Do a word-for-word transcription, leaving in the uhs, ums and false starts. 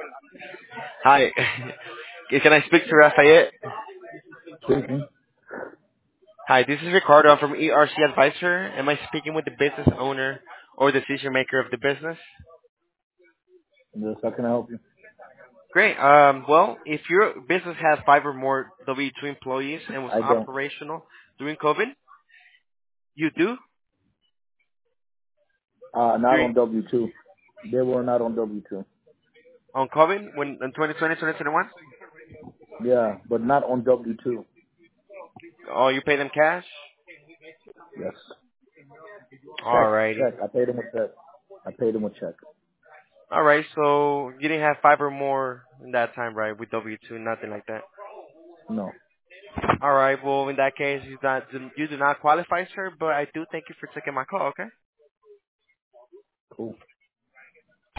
Hi. Can I speak to Lafayette? Speaking. Hi, this is Ricardo. I'm from E R C Advisor. Am I speaking with the business owner or decision maker of the business? Yes, how can I help you? Great. Um, well, if your business has five or more W two employees and was I don't. operational during COVID, you do? Uh, not During on W two. They were not on W two. on COVID when in twenty twenty, twenty twenty-one? Yeah, but not on W two. Oh, you pay them cash? Yes. Check, Alrighty. check. I paid them with check. I paid them with check. Alright, so you didn't have five or more in that time, right? With W two, nothing like that. No. All right. Well, in that case, you not you do not qualify, sir. But I do thank you for taking my call. Okay. Cool.